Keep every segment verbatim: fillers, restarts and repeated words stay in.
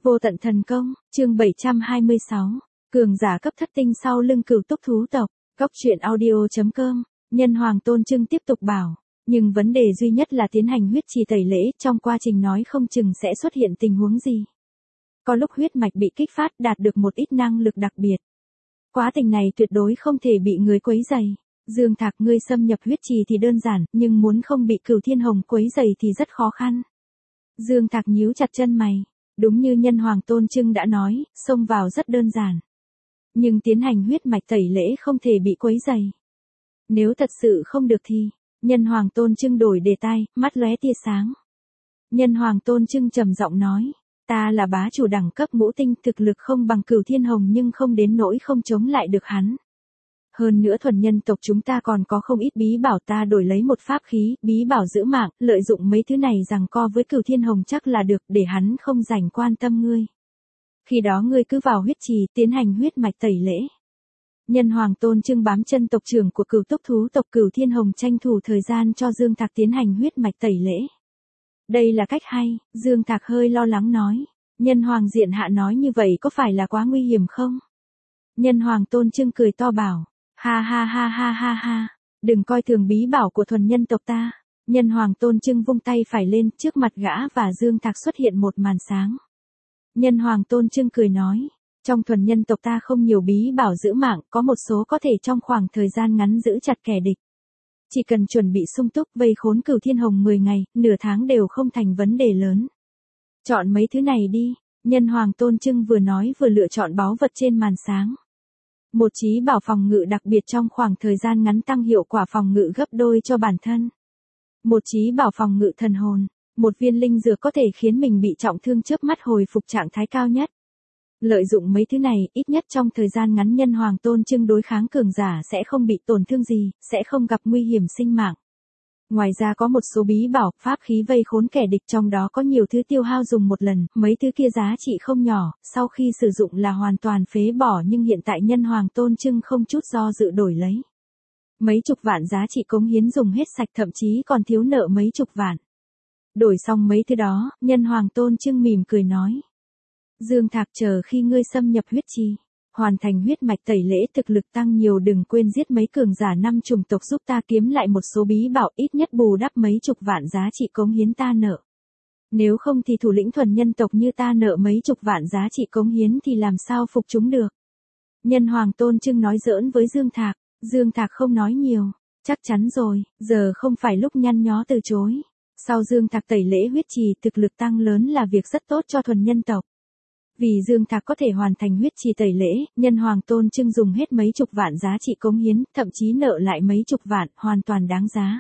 Vô tận thần công, chương bảy trăm hai mươi sáu, cường giả cấp thất tinh sau lưng cửu túc thú tộc, góc truyện audio.com, nhân hoàng tôn trưng tiếp tục bảo, nhưng vấn đề duy nhất là tiến hành huyết trì tẩy lễ, trong quá trình nói không chừng sẽ xuất hiện tình huống gì. Có lúc huyết mạch bị kích phát đạt được một ít năng lực đặc biệt. Quá trình này tuyệt đối không thể bị người quấy rầy. Dương Thạc ngươi xâm nhập huyết trì thì đơn giản, nhưng muốn không bị Cửu Thiên Hồng quấy rầy thì rất khó khăn. Dương Thạc nhíu chặt chân mày. Đúng như nhân hoàng tôn trưng đã nói, xông vào rất đơn giản. Nhưng tiến hành huyết mạch tẩy lễ không thể bị quấy rầy. Nếu thật sự không được thì, nhân hoàng tôn trưng đổi đề tài, mắt lóe tia sáng. Nhân hoàng tôn trưng trầm giọng nói, ta là bá chủ đẳng cấp ngũ tinh, thực lực không bằng Cửu Thiên Hồng nhưng không đến nỗi không chống lại được hắn. Hơn nữa thuần nhân tộc chúng ta còn có không ít bí bảo, ta đổi lấy một pháp khí, bí bảo giữ mạng, lợi dụng mấy thứ này giằng co với Cửu Thiên Hồng chắc là được, để hắn không rảnh quan tâm ngươi. Khi đó ngươi cứ vào huyết trì, tiến hành huyết mạch tẩy lễ. Nhân hoàng tôn trưng bám chân tộc trưởng của Cửu túc thú tộc Cửu Thiên Hồng tranh thủ thời gian cho Dương Thạc tiến hành huyết mạch tẩy lễ. Đây là cách hay, Dương Thạc hơi lo lắng nói. Nhân hoàng diện hạ nói như vậy có phải là quá nguy hiểm không? Nhân hoàng tôn trưng cười to bảo. Ha ha ha ha ha ha, đừng coi thường bí bảo của thuần nhân tộc ta. Nhân hoàng tôn trưng vung tay phải lên, trước mặt gã và Dương Thạc xuất hiện một màn sáng. Nhân hoàng tôn trưng cười nói, trong thuần nhân tộc ta không nhiều bí bảo giữ mạng, có một số có thể trong khoảng thời gian ngắn giữ chặt kẻ địch. Chỉ cần chuẩn bị sung túc vây khốn Cửu Thiên Hồng mười ngày, nửa tháng đều không thành vấn đề lớn. Chọn mấy thứ này đi, nhân hoàng tôn trưng vừa nói vừa lựa chọn báu vật trên màn sáng. Một chí bảo phòng ngự đặc biệt trong khoảng thời gian ngắn tăng hiệu quả phòng ngự gấp đôi cho bản thân. Một chí bảo phòng ngự thần hồn. Một viên linh dược có thể khiến mình bị trọng thương chớp mắt hồi phục trạng thái cao nhất. Lợi dụng mấy thứ này, ít nhất trong thời gian ngắn nhân hoàng tôn trưng đối kháng cường giả sẽ không bị tổn thương gì, sẽ không gặp nguy hiểm sinh mạng. Ngoài ra có một số bí bảo, pháp khí vây khốn kẻ địch, trong đó có nhiều thứ tiêu hao dùng một lần, mấy thứ kia giá trị không nhỏ, sau khi sử dụng là hoàn toàn phế bỏ, nhưng hiện tại nhân hoàng tôn trưng không chút do dự đổi lấy. Mấy chục vạn giá trị cống hiến dùng hết sạch, thậm chí còn thiếu nợ mấy chục vạn. Đổi xong mấy thứ đó, nhân hoàng tôn trưng mỉm cười nói. Dương Thạc chờ khi ngươi xâm nhập huyết trì, hoàn thành huyết mạch tẩy lễ thực lực tăng nhiều, đừng quên giết mấy cường giả năm chủng tộc giúp ta kiếm lại một số bí bảo, ít nhất bù đắp mấy chục vạn giá trị cống hiến ta nợ. Nếu không thì thủ lĩnh thuần nhân tộc như ta nợ mấy chục vạn giá trị cống hiến thì làm sao phục chúng được. Nhân hoàng tôn trưng nói giỡn với Dương Thạc, Dương Thạc không nói nhiều, chắc chắn rồi, giờ không phải lúc nhăn nhó từ chối. Sau Dương Thạc tẩy lễ huyết trì, thực lực tăng lớn là việc rất tốt cho thuần nhân tộc. Vì Dương Thạc có thể hoàn thành huyết trì tẩy lễ, nhân hoàng tôn trưng dùng hết mấy chục vạn giá trị cống hiến, thậm chí nợ lại mấy chục vạn, hoàn toàn đáng giá.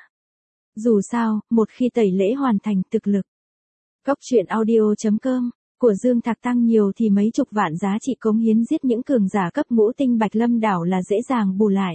Dù sao, một khi tẩy lễ hoàn thành, thực lực góc truyện audio.com của Dương Thạc tăng nhiều thì mấy chục vạn giá trị cống hiến giết những cường giả cấp ngũ tinh Bạch Lâm đảo là dễ dàng bù lại.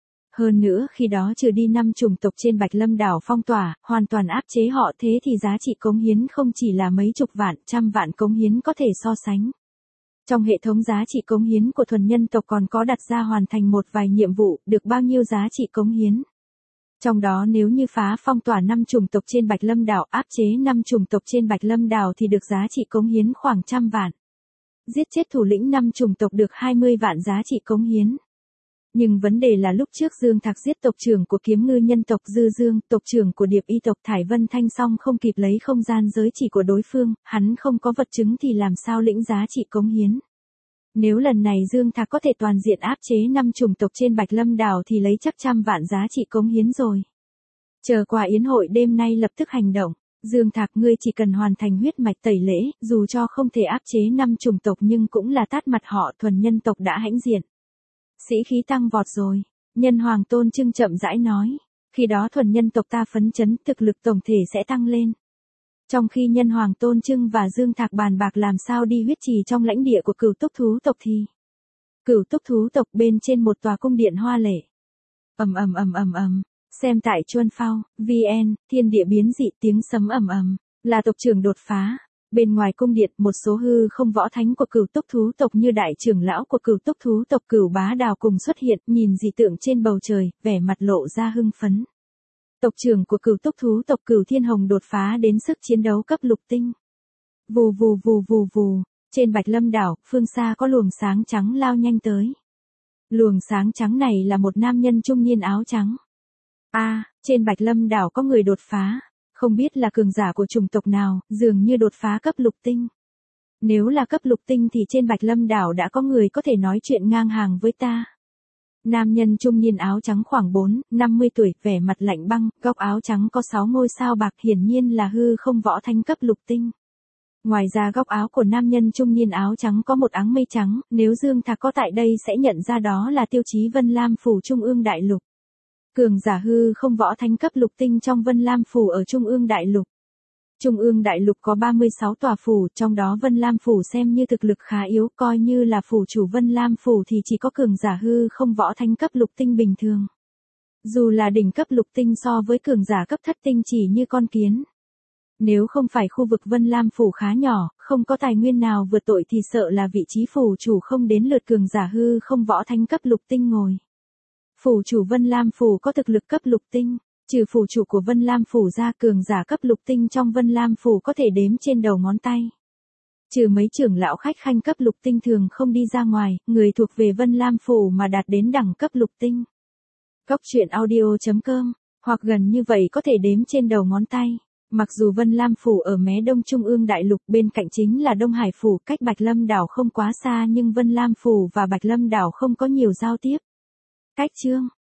Hơn nữa khi đó trừ đi năm chủng tộc trên Bạch Lâm đảo phong tỏa, hoàn toàn áp chế họ, thế thì giá trị cống hiến không chỉ là mấy chục vạn, trăm vạn cống hiến có thể so sánh. Trong hệ thống giá trị cống hiến của thuần nhân tộc còn có đặt ra hoàn thành một vài nhiệm vụ, được bao nhiêu giá trị cống hiến. Trong đó nếu như phá phong tỏa năm chủng tộc trên Bạch Lâm đảo, áp chế năm chủng tộc trên Bạch Lâm đảo thì được giá trị cống hiến khoảng trăm vạn. Giết chết thủ lĩnh năm chủng tộc được hai mươi vạn giá trị cống hiến. Nhưng vấn đề là lúc trước Dương Thạc giết tộc trưởng của kiếm ngư nhân tộc Dư Dương, tộc trưởng của điệp y tộc Thải Vân Thanh xong không kịp lấy không gian giới chỉ của đối phương, hắn không có vật chứng thì làm sao lĩnh giá trị cống hiến. Nếu lần này Dương Thạc có thể toàn diện áp chế năm chủng tộc trên Bạch Lâm đảo thì lấy chắc trăm vạn giá trị cống hiến rồi. Chờ qua yến hội đêm nay lập tức hành động. Dương Thạc ngươi chỉ cần hoàn thành huyết mạch tẩy lễ, dù cho không thể áp chế năm chủng tộc nhưng cũng là tát mặt họ, thuần nhân tộc đã hãnh diện. Sĩ khí tăng vọt rồi, nhân hoàng tôn trưng chậm rãi nói, khi đó thuần nhân tộc ta phấn chấn, thực lực tổng thể sẽ tăng lên. Trong khi nhân hoàng tôn trưng và Dương Thạc bàn bạc làm sao đi huyết trì trong lãnh địa của Cửu túc thú tộc thì Cửu túc thú tộc bên trên một tòa cung điện hoa lệ. Ầm ầm ầm ầm ầm, xem tại Chuân Phao, vê en, thiên địa biến dị, tiếng sấm ầm ầm, là tộc trưởng đột phá. Bên ngoài cung điện, một số hư không võ thánh của Cửu túc thú tộc như đại trưởng lão của Cửu túc thú tộc Cửu Bá Đào cùng xuất hiện, nhìn dị tượng trên bầu trời, vẻ mặt lộ ra hưng phấn. Tộc trưởng của Cửu túc thú tộc Cửu Thiên Hồng đột phá đến sức chiến đấu cấp lục tinh. Vù vù vù vù vù, Trên Bạch Lâm đảo, phương xa có luồng sáng trắng lao nhanh tới. Luồng sáng trắng này là một nam nhân trung niên áo trắng. A, à, trên Bạch Lâm đảo có người đột phá, không biết là cường giả của chủng tộc nào, dường như đột phá cấp lục tinh. Nếu là cấp lục tinh thì trên Bạch Lâm đảo đã có người có thể nói chuyện ngang hàng với ta. Nam nhân trung niên áo trắng khoảng bốn, năm mươi tuổi, vẻ mặt lạnh băng, góc áo trắng có sáu ngôi sao bạc, hiển nhiên là hư không võ thánh cấp lục tinh. Ngoài ra góc áo của nam nhân trung niên áo trắng có một áng mây trắng, nếu Dương Thạc có tại đây sẽ nhận ra đó là tiêu chí Vân Lam phủ Trung ương đại lục. Cường giả hư không võ thánh cấp lục tinh trong Vân Lam phủ ở Trung ương đại lục. Trung ương đại lục có ba mươi sáu tòa phủ, trong đó Vân Lam phủ xem như thực lực khá yếu, coi như là phủ chủ Vân Lam phủ thì chỉ có cường giả hư không võ thánh cấp lục tinh bình thường. Dù là đỉnh cấp lục tinh so với cường giả cấp thất tinh chỉ như con kiến. Nếu không phải khu vực Vân Lam phủ khá nhỏ, không có tài nguyên nào vượt tội thì sợ là vị trí phủ chủ không đến lượt cường giả hư không võ thánh cấp lục tinh ngồi. Phủ chủ Vân Lam phủ có thực lực cấp lục tinh, trừ phủ chủ của Vân Lam phủ ra, cường giả cấp lục tinh trong Vân Lam phủ có thể đếm trên đầu ngón tay. Trừ mấy trưởng lão khách khanh cấp lục tinh thường không đi ra ngoài, người thuộc về Vân Lam phủ mà đạt đến đẳng cấp lục tinh. Góc truyện audio chấm com, hoặc gần như vậy có thể đếm trên đầu ngón tay. Mặc dù Vân Lam phủ ở mé đông Trung ương đại lục, bên cạnh chính là Đông Hải phủ, cách Bạch Lâm đảo không quá xa, nhưng Vân Lam phủ và Bạch Lâm đảo không có nhiều giao tiếp. Cách chương